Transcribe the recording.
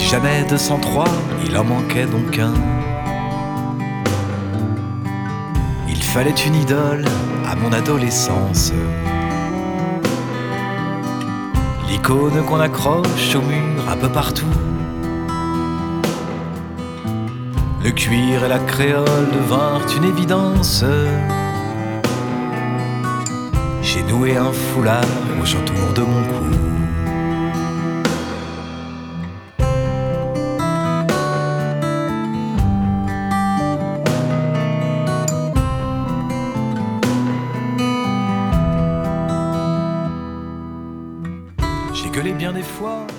jamais 203, il en manquait donc un. Il fallait une idole à mon adolescence, l'icône qu'on accroche au mur un peu partout. Le cuir et la créole devinrent une évidence. J'ai noué un foulard au chantour de mon cou. J'ai gueulé bien des fois